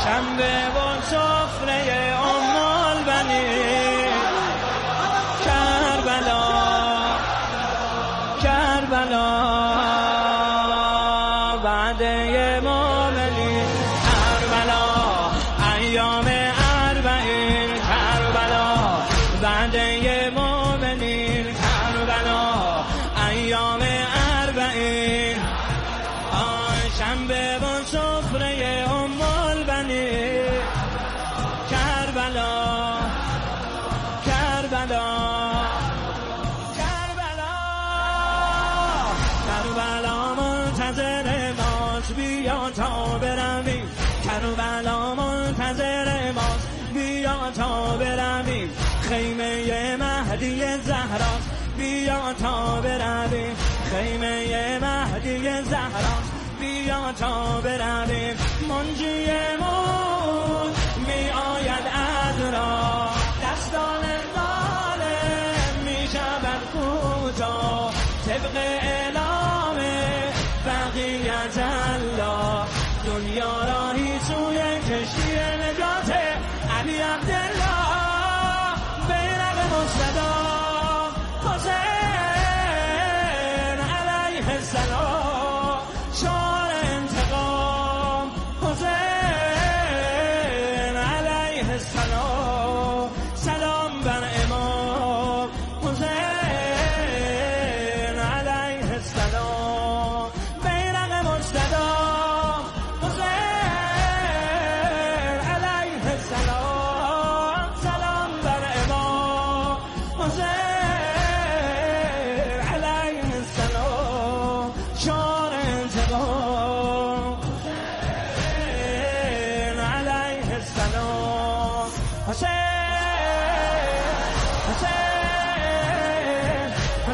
شنبه و سفره ام البنین کربلا کربلا وعده مومنین کربلا ایام اربعین کربلا وعده مومنین کربلا ایام اربعین شنبه و سفره ام البنین کربلا کربلا کربلا منتظر ماست بیا تا برویم کربلا منتظر ماست بیا تا برویم خیمه مهدی زهراست بیا تا برویم خیمه مهدی زهراست بیا تا برویم منجیمون می آید ادرا دستان ظالم می شود کوتاه طبق اعلام بقیت الله دنیا راهی سوی کشتی نجات علی عبدالله بیرق مصطفی حسین علیه السلام شعار انتقام حسین علیه السلام سلام بر امام حسین علیه السلام بیرق مصطفی حسین علیه السلام سلام بر امام حسین علیه السلام شعار انتقام حسین علیه السلام حسین حسین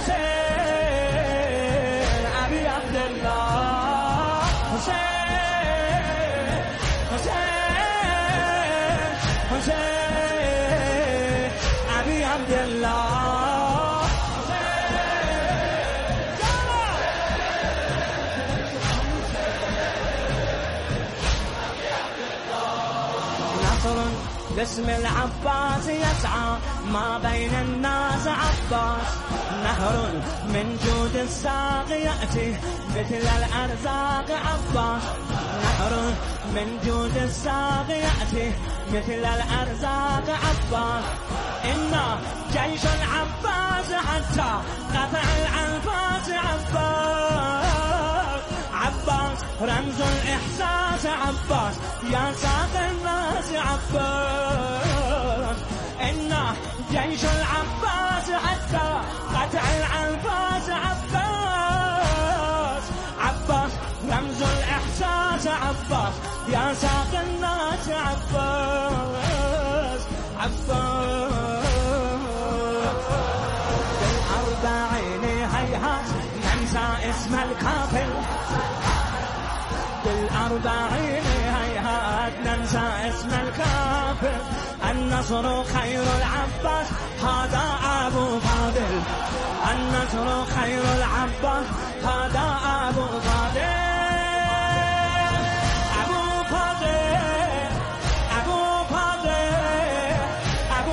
حسین ابی عبدالله حسین حسین حسین ابی عبدالله نصر باسم العباس يسعى ما بين الناس عباس نهر من جود الساق يأتي مثل الأرزاق عباس نهر من جود الساق يأتي مثل الأرزاق عباس إنا جيش العباس حتى قطع الأنفاس عباس عباس رمز الإحساس عباس يا ساق الناس عباس إنا جيش العباس حتى قطع الأنفاس عباس عباس رمز الإحساس عباس يا ساق الناس عباس عباس بالأربعين هيهات ننسى اسم الكافر بالأربعين هيهات ننسى اسم الكافر النصر خير العباس هذا أبو فاضل النصر خير العباس هذا أبو فاضل أبو فاضل أبو فاضل أبو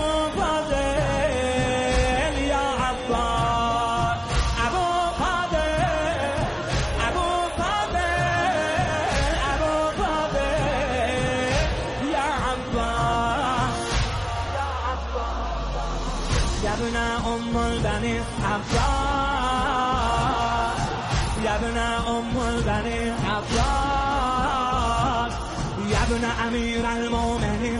فاضل يا عباس أبو فاضل أبو فاضل أبو فاضل يا عباس يا ابن أم البنين عباس يا ابن أم البنين عباس يا ابن أمير المؤمنين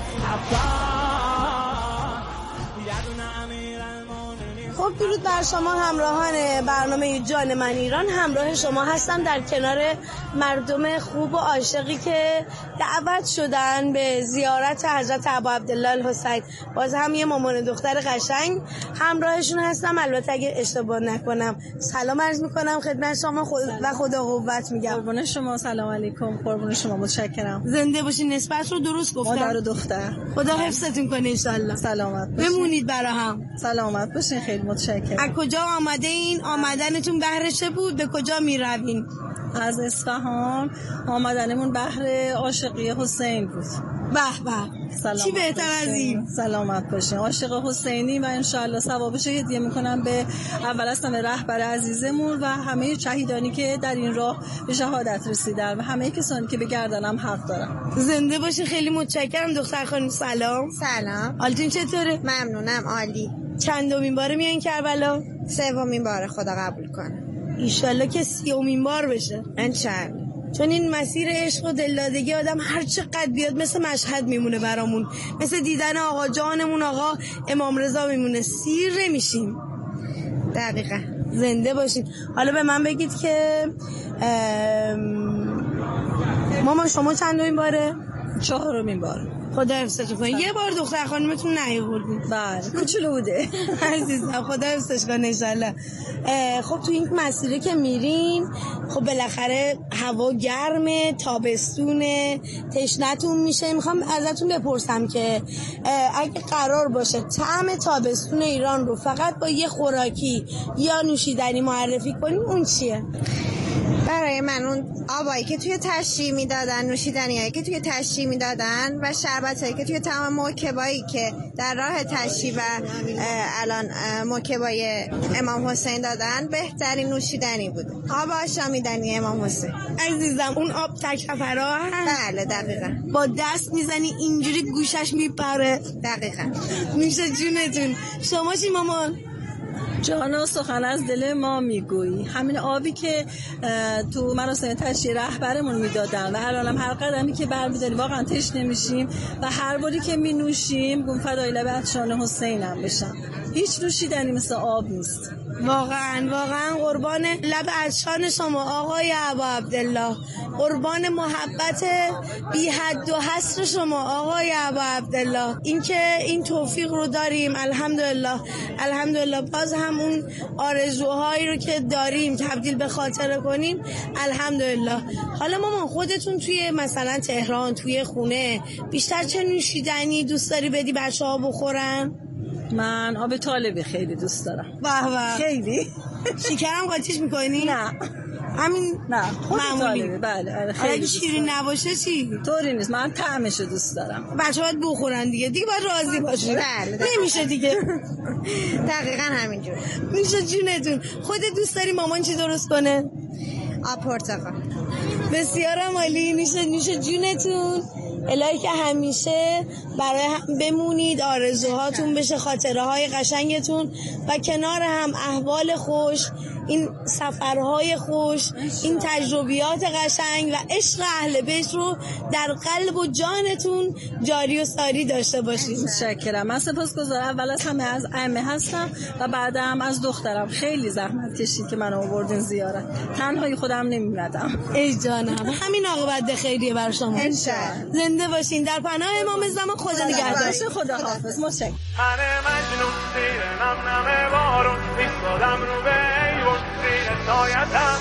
عباس يا ابن أمير المؤمنين. خب درود بر شما همراهان برنامه جان من ایران. همراه شما هستم در کنار مردم خوب و عاشقی که دعوت شدن به زیارت حضرت ابا عبدالله الحسین. باز هم یه مامان دختر قشنگ همراهشون هستم. البته اگه اشتباه نکنم سلام عرض میکنم خدمت شما و خدا قوت میگم. قربون شما، سلام علیکم. قربون شما، متشکرم. زنده باشین. نسبت رو درست گفتم؟ مادر و دختر. خدا حفظتون کنه ان شاء الله. سلامت باشین. بمونید برا هم. سلامت باشین. خیلی متشکرم. از کجا آمده این؟ آمدنتون بهر چه بود؟ به کجا میروین؟ از اصفهان. آمدنمون بهر عاشقی حسین بود. به به، چی بهتر از این؟ سلامت باشین. عاشق حسینی و انشالله ثوابش رو هدیه میکنم به اول از همه رهبر عزیزمون و همه شهیدانی که در این راه به شهادت رسیدن و همه کسانی که به گردنم حق دارن. زنده باشین. خیلی متشکرم دختر خانم. سلام. حالتون چطوره؟ ممنونم، عالی. چندمین باره میایین کربلا؟ 3مین باره، خدا قبول کنه. ایشالله که 30مین بار بشه انشالله. چون این مسیر عشق و دلدادگی آدم هر چقدر بیاد مثل مشهد میمونه برامون، مثل دیدن آقا جانمون آقا امام رضا میمونه، سیر نمیشیم. دقیقا. زنده باشین. حالا به من بگید که ماما شما چندمین باره؟ 4مین بار. خدا حفظش کنه. یه بار دختر خانمتون نیاوردین. بله کوچولو بوده. عزیزم خدا حفظش کنه انشالله. خب تو این مسیره که میرین خب بالاخره هوا گرمه، تابستونه، تشنتون میشه. میخوام ازتون بپرسم که اگه قرار باشه طعم تابستون ایران رو فقط با یه خوراکی یا نوشیدنی معرفی کنین اون چیه؟ برای من اون آبایی که توی تشریح میدادن، نوشیدنیایی که توی تشریح میدادن و شربتایی که توی تمام موکبایی که در راه تشریح و الان موکبای امام حسین دادن بهترین نوشیدنی بود. آب آشامیدنی امام حسین. عزیزم اون آب تکفرا هست؟ بله دقیقاً. با دست میزنی اینجوری گوشش میپره. دقیقاً. میشه جونتون. شما چی مامان؟ جان و سخن از دل ما میگویی. همین آبی که تو مراسم تشییع رهبرمون میدادن و الانم هر قدمی که برمی‌داریم واقعا تشنه میشیم و هر باری که می نوشیم گم فدای لب عطشان حسینم بشم. هیچ نوشیدنی مثل آب نیست. واقعا قربان لب عطشان شما آقای ابا عبدالله، قربان محبت بی حد و حصر شما آقای ابا عبدالله. اینکه این توفیق رو داریم الحمدلله. باز همون آرزوهایی رو که داریم تبدیل به خاطره کنیم الحمدلله. حالا مامان خودتون توی مثلا تهران توی خونه بیشتر چه نوشیدنی دوست داری بدی بچه‌ها بخورن؟ من آب طالبی خیلی دوست دارم. خیلی. شکرم قاطیش میکنی؟ نه همین نه خود طالبی. بله خیلی. اگه شیرین نباشه چی؟ طوری نیست، من طعمشو دوست دارم. بچه‌ها باید بخورن دیگه باید راضی باشی. بله نمیشه دیگه. دقیقاً همینجور. میشه جونتون. خودت دوست داری مامان چی درست کنه؟ آب پرتقال. بسیارم عالی. میشه جونتون. الهی که همیشه برای هم بمونید، آرزوهاتون بشه خاطره های قشنگتون و کنار هم احوال خوش، این سفرهای خوش، این تجربیات قشنگ و عشق اهل بیت رو در قلب و جانتون جاری و ساری داشته باشید. متشکرم. من سپاسگزارم اول از همه از عمه هستم و بعدم از دخترم. خیلی زحمت کشید که منو آوردین زیارت. تنهایی خودم نمی‌مدم. ای جانم. همین عاقبت خیریه بر شما. انشالله. زنده باشین در پناه امام زمان. خدا نگهدار. خدا حافظ. متشکرم. من مجنون زیر نم بارون ایستادم رو به ایوان زیر سایتم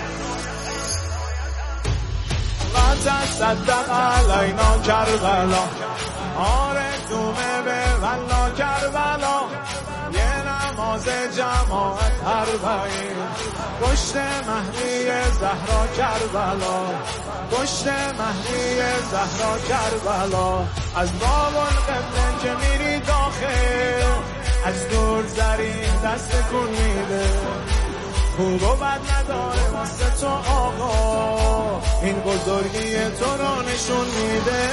و تصدق علینا کربلا آرزومه به والله کربلا یه نماز جماعت اربعین پشت مهدی زهرا کربلا پشت مهدی زهرا کربلا از باب القبله که میری داخل از دور زرین دست کن میده خوب و بد نداره واسه تو آقا این بزرگی تو رو نشون میده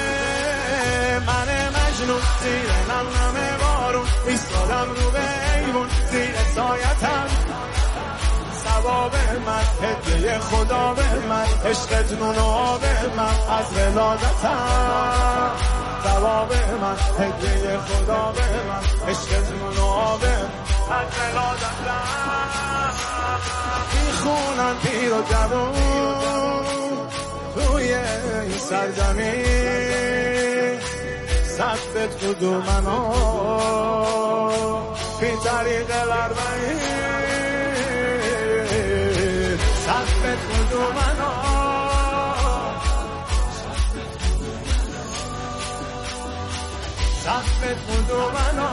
من مجنون زیر نم بارون ایستادم رو به ایوون زیر سایتم ثواب من هدیه خدا به من عشقت نون و آب من از ولادتم ثواب من هدیه خدا به من عشقت نون و آب از ولادتم میخونن پیر و جوون توی این سرزمین صفت قدومنا فی طریق الاربعین صفت قدومنا صفت قدومنا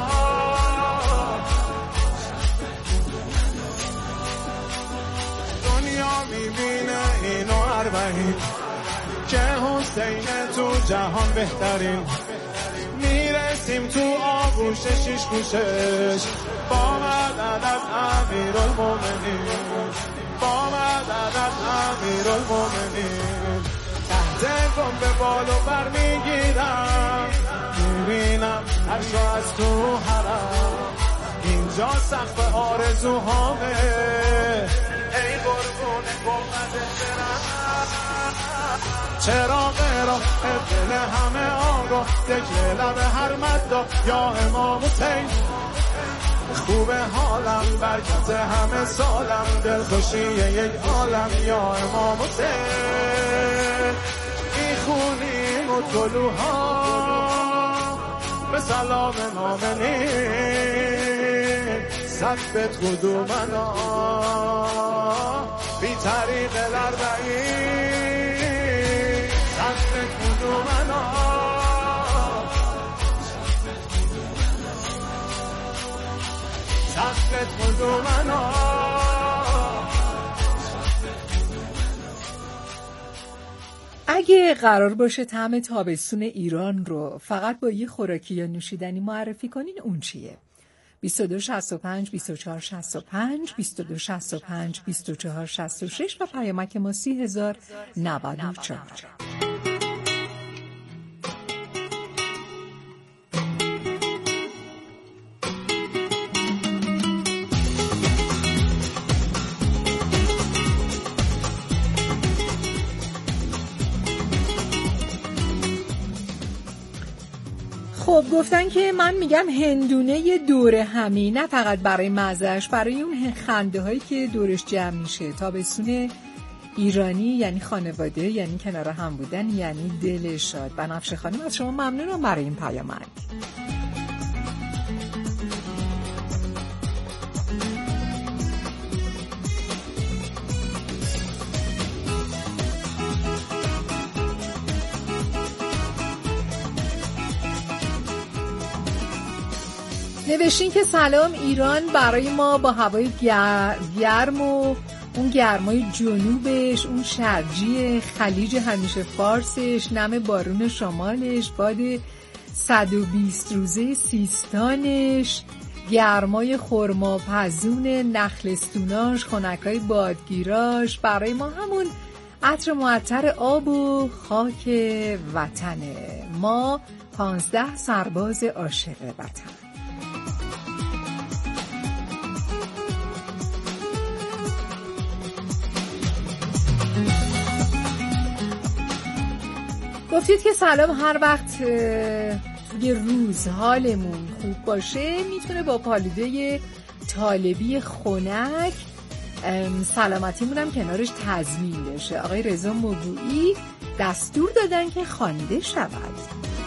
دنیا میبینه اینو دهیم که حسین تو جهان بهترین. میرسیم تو آغوش شیش گوشش با مدد از امیرالمومنین، با مدد از امیرالمومنین. تحت گنب بالو بر میگیرم، میبینم عرشو از تو حرم. اینجا سقف آرزوهامه، ای قربون قومت برم. چراغ راه دل همه آگاه، دکل لب هر مدا یا امام حسین. خوب حالم برکت همه سالم، دلخوشی یک عالم یا امام حسین. میخونیم و طلوها به سلام نامنین، ثبت قدومنا بی طریق الاربعین، ثبت قدومنا. ثبت قدومنا. اگه قرار باشه طعم تابستون ایران رو فقط با یه خوراکی یا نوشیدنی معرفی کنین، اون چیه؟ 2265 2465 2265 2466 و پیامک ما 30,094. خب گفتن که من میگم هندونه دوره همی، نه فقط برای مزهش، برای اون خنده هایی که دورش جمع میشه. تابستون ایرانی یعنی خانواده، یعنی کنار هم بودن، یعنی دل شاد. بنفشه خانم از شما ممنونم برای این پیامک. نوشتین که سلام ایران برای ما با هوای گرم و اون گرمای جنوبش، اون شرجی خلیج همیشه فارسش، نم بارون شمالش، باد 120 روزه سیستانش، گرمای خرما پزون نخلستوناش، خنکای بادگیراش، برای ما همون عطر معطر آب و خاک وطنه. ما 15 سرباز عاشق وطن. گفتید که سلام، هر وقت توی روز حالمون خوب باشه میتونه با پالوده طالبی خنک سلامتیمون هم کنارش تضمین بشه. آقای رضا موگویی دستور دادن که خوانده شود.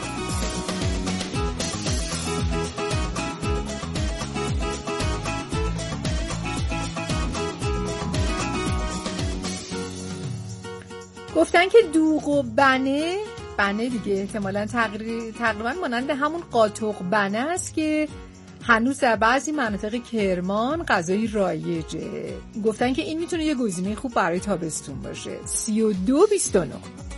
گفتن که دوغ و بنه دیگه احتمالاً تقریبا مانند همون قاطق بنه است که هنوز در بعضی مناطق کرمان غذای رایجه. گفتن که این میتونه یه گزینه خوب برای تابستون باشه. 3229.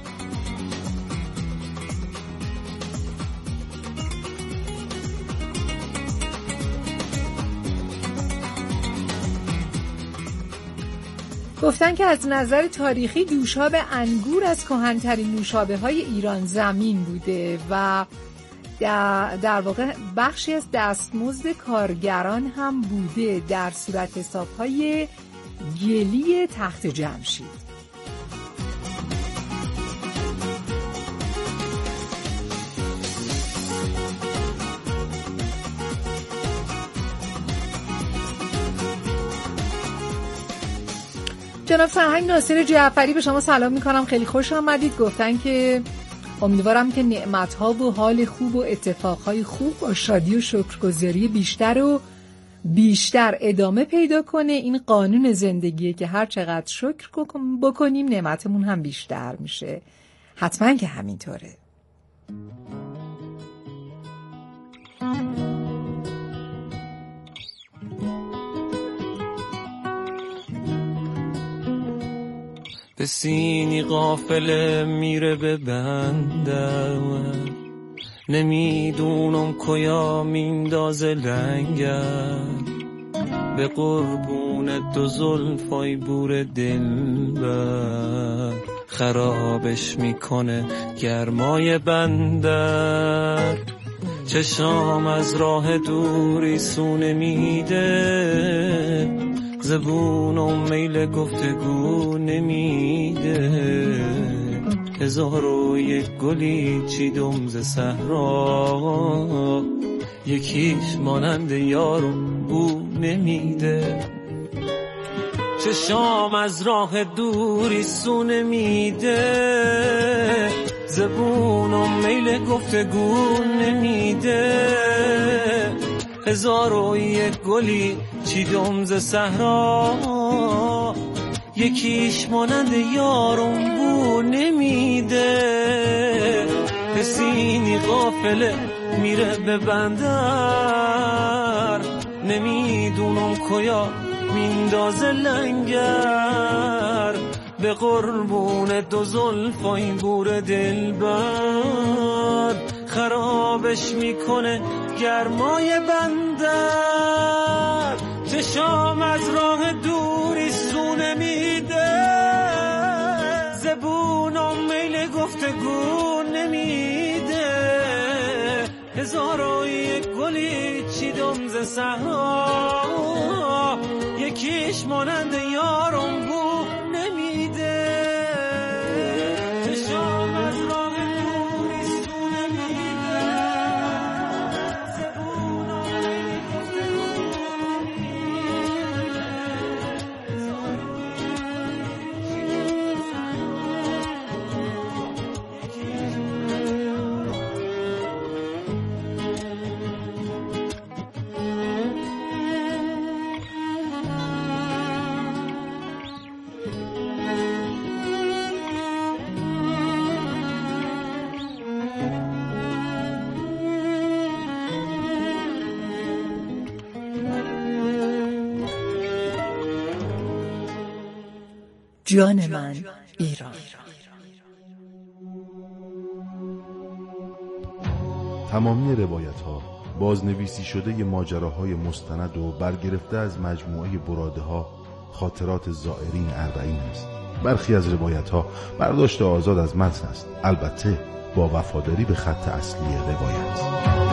گفتن که از نظر تاریخی دوشاب انگور از کهن‌ترین نوشابه‌های ایران زمین بوده و در واقع بخشی از دستمزد کارگران هم بوده در صورت حساب‌های گلی تخت جمشید. جناب سرهنگ ناصر جعفری به شما سلام میکنم، خیلی خوش آمدید. گفتن که امیدوارم که نعمت‌ها و حال خوب و اتفاقهای خوب با شادی و شکرگزاری بیشتر ادامه پیدا کنه. این قانون زندگیه که هر چقدر شکر بکنیم نعمتمون هم بیشتر میشه. حتما که همینطوره. به سینی قافله میره به بندر، نمیدونم کجا میندازه لنگر، به قربون دو زلفای بور دلبر، خرابش میکنه گرمای بندر. چشام از راه دوری سونه میده، زبونم میل گفتگو نمیده. 1001 گلی چیدم ز صحرا، یکیش مانند یارم بو نمیده. چشام از راه دوری سونه میده، زبونم میل گفتگو نمیده. 1001 گلی چیدم ز صحرا، یکیش مانند یارم بو نمیده. حسینی قافله میره به بندر، نمیدونم کجا میندازه لنگر، به قربون دو زلفای بور دلبر، خرابش میکنه گرمای بندر. چشام از راه دوری سونه میده، زبونم میل گفتگو نمیده. 1001 گلی چیدم ز صحرا، یکیش مانند یارم بو نمیده. چشام از راه دوری سونه میده، زبونم میل گفتگو جان من ایران. تمامی روایت‌ها بازنویسی شده ی ماجراهای مستند و برگرفته از مجموعه براده‌ها خاطرات زائرین اربعین است. برخی از روایت‌ها برداشت آزاد از متن است، البته با وفاداری به خط اصلی روایت.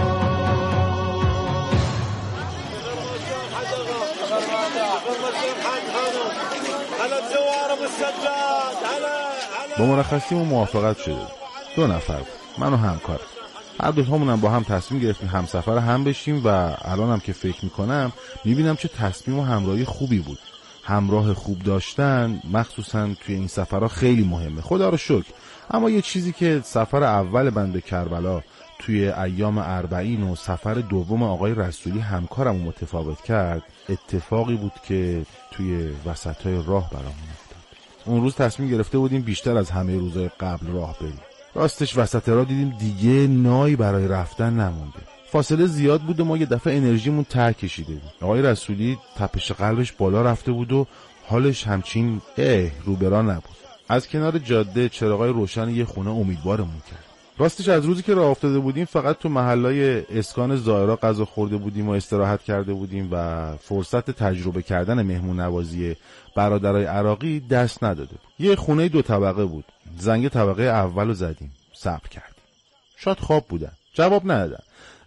با مرخصیمون موافقت شده. 2 نفر من و همکار، هر دوتامونم با هم تصمیم گرفتیم همسفر هم بشیم و الانم که فکر میکنم میبینم چه تصمیم و همراهی خوبی بود. همراه خوب داشتن مخصوصا توی این سفرها خیلی مهمه، خدا رو شکر. اما یه چیزی که سفر اول من به کربلا توی ایام 40 و سفر دوم آقای رسولی همکارم متفاوت کرد، اتفاقی بود که توی وسطای راه برامون افتاد. اون روز تصمیم گرفته بودیم بیشتر از همه روزهای قبل راه بریم. راستش وسط راه دیدیم دیگه نایی برای رفتن نمونده. فاصله زیاد بود و ما یه دفعه انرژیمون ته کشیده بود. آقای رسولی تپش قلبش بالا رفته بود و حالش همچین روبرا نبود. از کنار جاده چراغای روشن یه خونه امیدوارمون کرد. راستش از روزی که راه افتاده بودیم فقط تو محلای اسکان زائرا غذا خورده بودیم و استراحت کرده بودیم و فرصت تجربه کردن مهمون نوازی برادرای عراقی دست نداده بود. یه خونه 2 طبقه بود. زنگ طبقه اولو زدیم، صبر کردیم. شاید خواب بودن، جواب ندادن.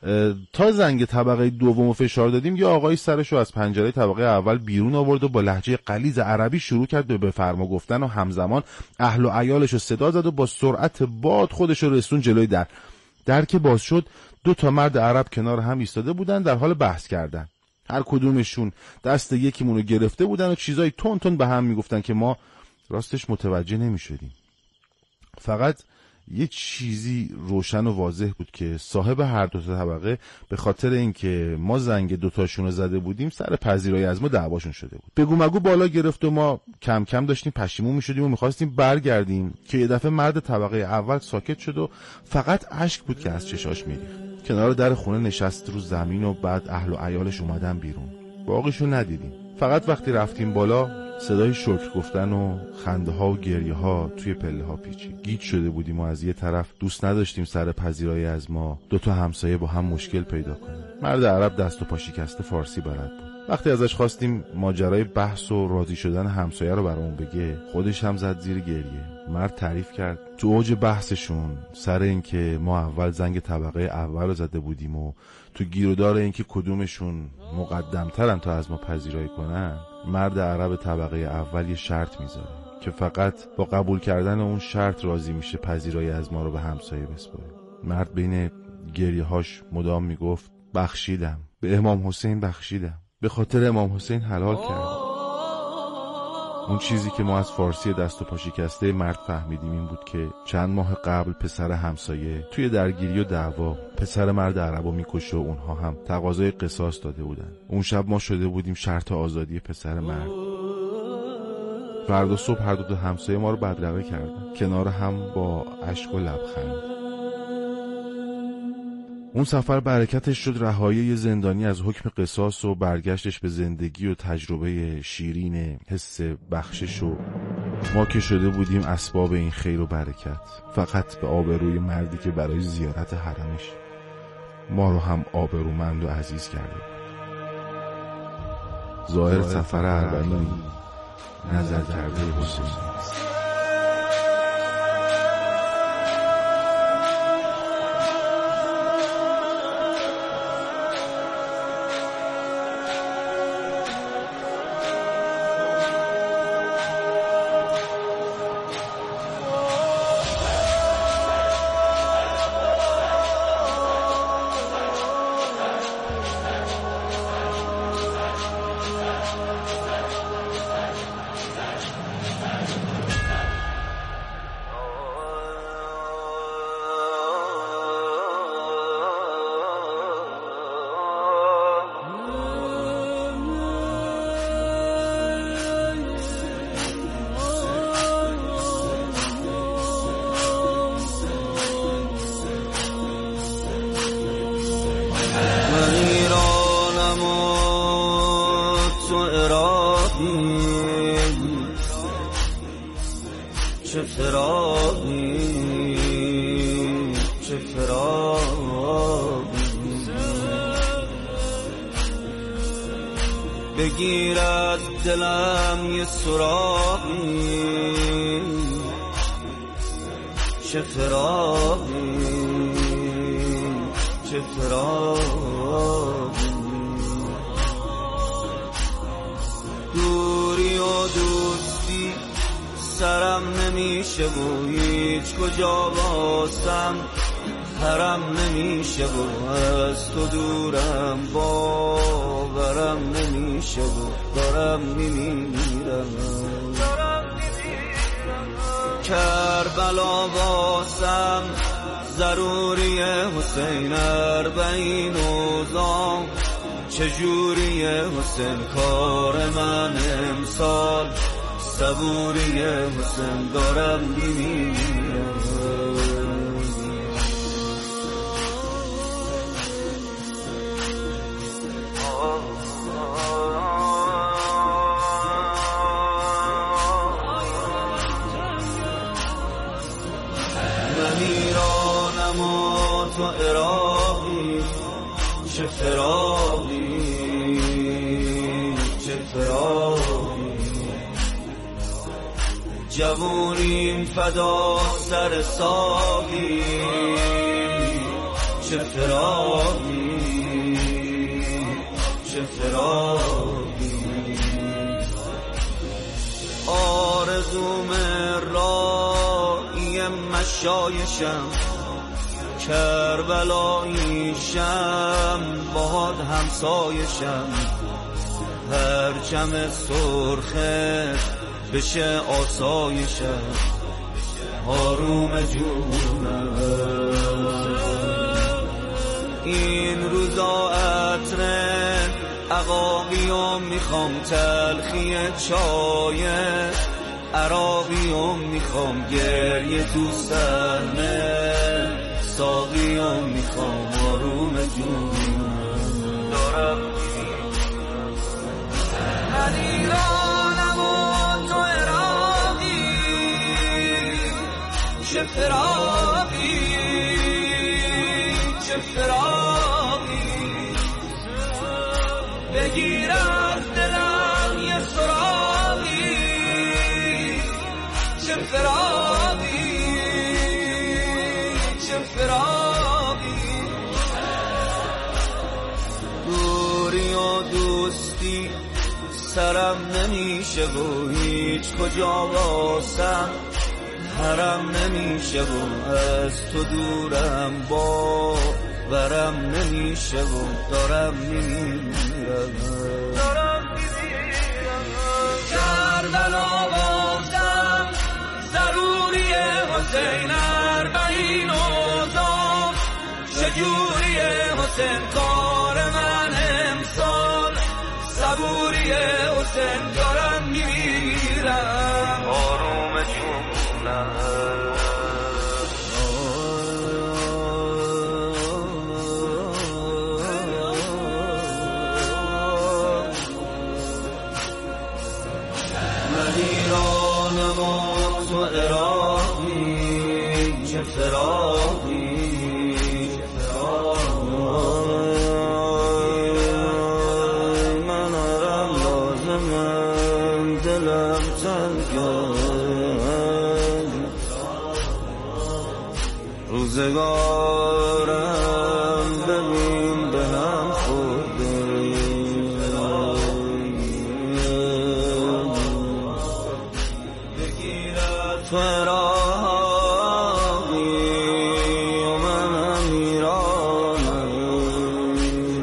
تا زنگ طبقه دومو فشار دادیم یه آقای سرشو از پنجره طبقه اول بیرون آورد و با لهجه غلیظ عربی شروع کرد به بفرما گفتن و همزمان اهل و عیالشو صدا زد و با سرعت باد خودشو رسون جلوی در که باز شد 2 مرد عرب کنار هم ایستاده بودن در حال بحث کردن. هر کدومشون دست یکیمونو گرفته بودن و چیزای تون تون به هم میگفتن که ما راستش متوجه نمیشدیم. فقط یه چیزی روشن و واضح بود که صاحب هر 2 طبقه به خاطر اینکه ما زنگ 2 تاشونو زده بودیم سر پذیرایی از ما دعواشون شده بود. بگو مگو بالا گرفت و ما کم کم داشتیم پشیمون میشدیم و میخواستیم برگردیم که یه دفعه مرد طبقه اول ساکت شد و فقط اشک بود که از چشاش میریخت. کنار در خونه نشست رو زمین و بعد اهل و عیالش اومدن بیرون. باقیشو ندیدیم. فقط وقتی رفتیم بالا صدای شکر گفتن و خنده ها و گریه ها توی پله ها پیچید. گیج شده بودیم و از یه طرف دوست نداشتیم سر پذیرایی از ما 2 همسایه با هم مشکل پیدا کنیم. مرد عرب دست و پا شکسته فارسی بلد بود. وقتی ازش خواستیم ماجرای بحث و راضی شدن همسایه رو برامون بگه، خودش هم زد زیر گریه. مرد تعریف کرد تو اوج بحثشون سر این که ما اول زنگ طبقه اول رو زده بودیم و تو گیرودار این که کدومشون مقدمترن تا از ما پذیرایی کنن، مرد عرب طبقه اول یه شرط میذاره که فقط با قبول کردن اون شرط راضی میشه پذیرایی از ما رو به همسایه بسپاره. مرد بین گریه هاش مدام میگفت بخشیدم، به امام حسین بخشیدم، به خاطر امام حسین حلال کردم. اون چیزی که ما از فارسی دست و پا شکسته مرد فهمیدیم این بود که چند ماه قبل پسر همسایه توی درگیری و دعوا پسر مرد عربو میکشه و اونها هم تقاضای قصاص داده بودن. اون شب ما شده بودیم شرط آزادی پسر مرد. فردا صبح هر 2 همسایه ما رو بدرقه کردن، کنار هم با اشک و لبخند. اون سفر برکتش شد رهایی یه زندانی از حکم قصاص و برگشتش به زندگی و تجربه شیرین حس بخشش و ما که شده بودیم اسباب این خیر و برکت، فقط به آبروی مردی که برای زیارت حرمش ما رو هم آبرومند و عزیز کرده. ظاهر سفر اربعین نظر کرده حسین. چه فراقی چه فراقی بگیرد دلم یه سراغی چه فراقی چه فراقی دوری و دوستی سرم نمیشه و هیچ کجا باسم حرم نمیشه و از تو دورم باورم نمیشه و دارم میمیرم کربلا باسم ضروری حسین اربعین اوزام چجوری حسین کار من امسال صبوری حسین دارم میمیرم من ایرانم و تو عراقی چه فراقی چه فراقی جوونیم فدا سر ساقی چه فراقی چه فراقی آرزوم رایی مشایشم کربلاییشم باد همسایشم پرچم سرخت بشه آسایشم آروم جونم این روزا عطر عقاقیم میخوام تلخی چای عراقیم میخوام گریه تو صحنه ساقیم میخوام آروم جونم دارم من ایرانم فراقی چه فراقی بگیر از دلم یه سراغی چه فراقی چه فراقی دوری و دوستی سرم نمیشه و هیچ کجا واسم حرم نمیشه و از تو دورم باورم نمیشه و دارم میمیرم کربلا بازم ضروریه حسین اربعین اوزام چجوریه حسین کار من امسال صبوریه حسین دارم میمیرم آروم جونم من ایرانم و تو عراقی چه فراقی روزگارم ببین به هم خورده بگیرد تو عراقی و منم ایرانم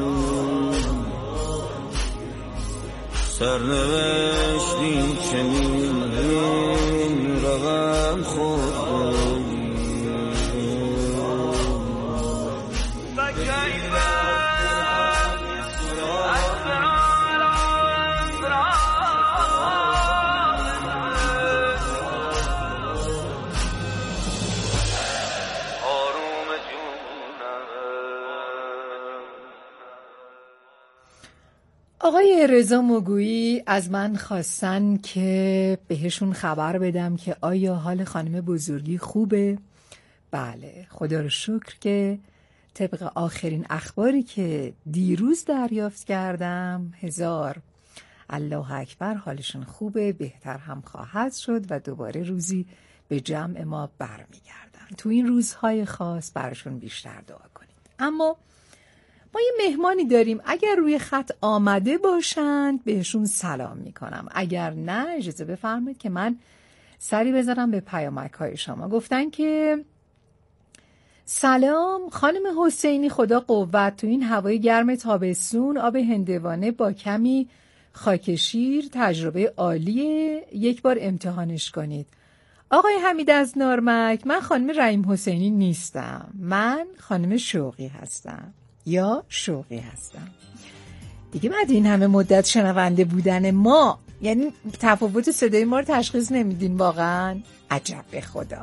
سرنوشتی چنین رقم خورده آقای رضا مگویی از من خواستن که بهشون خبر بدم که آیا حال خانم بزرگی خوبه؟ بله، خدا رو شکر که طبق آخرین اخباری که دیروز دریافت کردم 1000 الله اکبر حالشون خوبه، بهتر هم خواهد شد و دوباره روزی به جمع ما برمیگردن. تو این روزهای خاص براشون بیشتر دعا کنید. اما ما یه مهمانی داریم، اگر روی خط آمده باشند بهشون سلام میکنم، اگر نه اجازه بفرمایید که من سری بذارم به پیامک‌های شما. گفتن که سلام خانم حسینی، خدا قوت، تو این هوای گرم تابستون آب هندوانه با کمی خاک شیر تجربه عالیه، یک بار امتحانش کنید. آقای حمید از نارمک، من خانم رحیم حسینی نیستم، من خانم شوقی هستم یا شوقی هستم. دیگه بعد این همه مدت شنونده بودن ما، یعنی تفاوت صدای ما رو تشخیص نمیدین واقعا؟ عجب به خدا.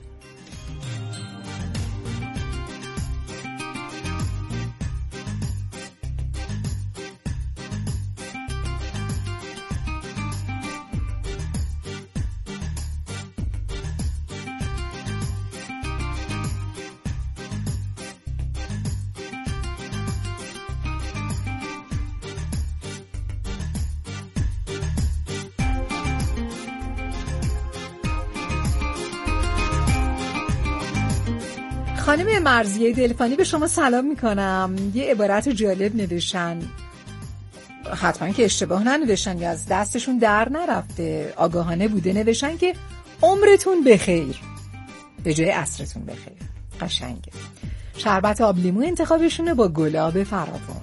خانم مرزیه دلفانی به شما سلام میکنم. یه عبارت جالب نوشتن، حتما که اشتباه ننوشتن یا از دستشون در نرفته، آگاهانه بوده، نوشتن که عمرتون بخیر به جای عصرتون بخیر. قشنگه. شربت آب لیمو انتخابشونه با گلاب فراوان.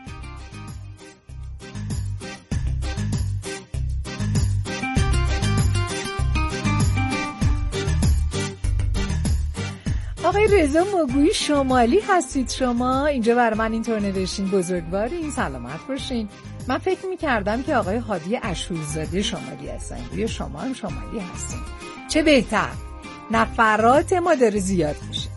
آقای رضا مگویی شمالی هستید شما؟ اینجا برای من اینطور نوشتین، بزرگوارین، سلامت باشین. من فکر می‌کردم که آقای هادی اشورزاده شمالی هستن، یا شما هم شمالی هستین. چه بهتر، نفرات ما داره زیاد میشه.